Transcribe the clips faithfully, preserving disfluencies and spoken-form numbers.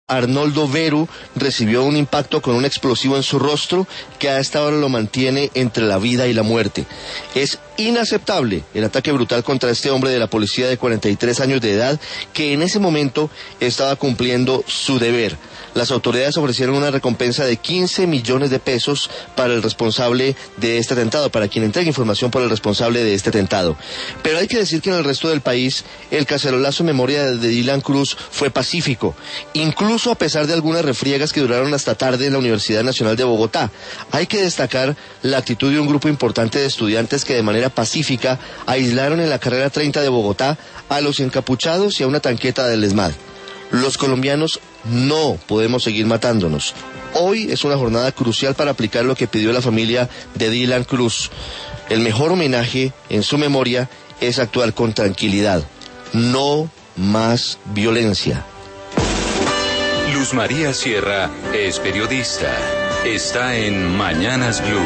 Arnoldo Veru recibió un impacto con un explosivo en su rostro que a esta hora lo mantiene entre la vida y la muerte. Es inaceptable el ataque brutal contra este hombre de la policía de cuarenta y tres años de edad que en ese momento estaba cumpliendo su deber. Las autoridades ofrecieron una recompensa de quince millones de pesos para el responsable de este atentado, para quien entregue información por el responsable de este atentado. Pero hay que decir que en el resto del país el cacerolazo en memoria de Dylan Cruz fue pacífico, incluso a pesar de algunas refriegas que duraron hasta tarde en la Universidad Nacional de Bogotá. Hay que destacar la actitud de un grupo importante de estudiantes que de manera pacífica aislaron en la carrera treinta de Bogotá a los encapuchados y a una tanqueta del ESMAD. Los colombianos no podemos seguir matándonos. Hoy es una jornada crucial para aplicar lo que pidió la familia de Dylan Cruz. El mejor homenaje en su memoria es actuar con tranquilidad. No más violencia. Luz María Sierra es periodista. Está en Mañanas Blue.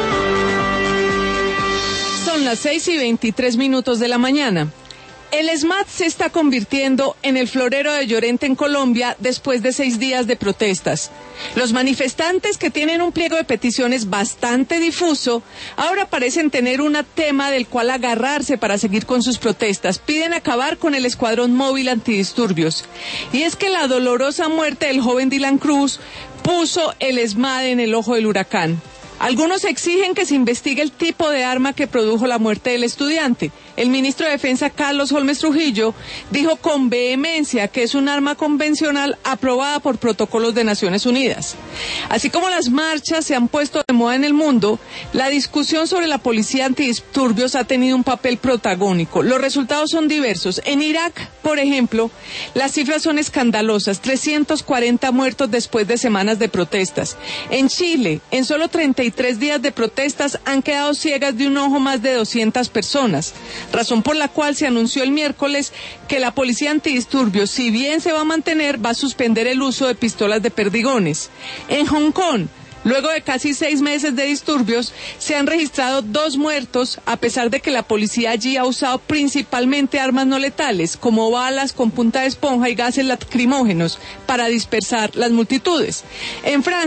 Son las seis y veintitrés minutos de la mañana. El ESMAD se está convirtiendo en el florero de Llorente en Colombia después de seis días de protestas. Los manifestantes, que tienen un pliego de peticiones bastante difuso, ahora parecen tener un tema del cual agarrarse para seguir con sus protestas. Piden acabar con el escuadrón móvil antidisturbios. Y es que la dolorosa muerte del joven Dylan Cruz puso el ESMAD en el ojo del huracán. Algunos exigen que se investigue el tipo de arma que produjo la muerte del estudiante. El ministro de Defensa, Carlos Holmes Trujillo, dijo con vehemencia que es un arma convencional aprobada por protocolos de Naciones Unidas. Así como las marchas se han puesto de moda en el mundo, la discusión sobre la policía antidisturbios ha tenido un papel protagónico. Los resultados son diversos. En Irak, por ejemplo, las cifras son escandalosas: trescientos cuarenta muertos después de semanas de protestas. En Chile, en solo treinta y tres días de protestas, han quedado ciegas de un ojo más de doscientas personas. Razón por la cual se anunció el miércoles que la policía antidisturbios, si bien se va a mantener, va a suspender el uso de pistolas de perdigones. En Hong Kong, luego de casi seis meses de disturbios, se han registrado dos muertos, a pesar de que la policía allí ha usado principalmente armas no letales, como balas con punta de esponja y gases lacrimógenos, para dispersar las multitudes. En Francia,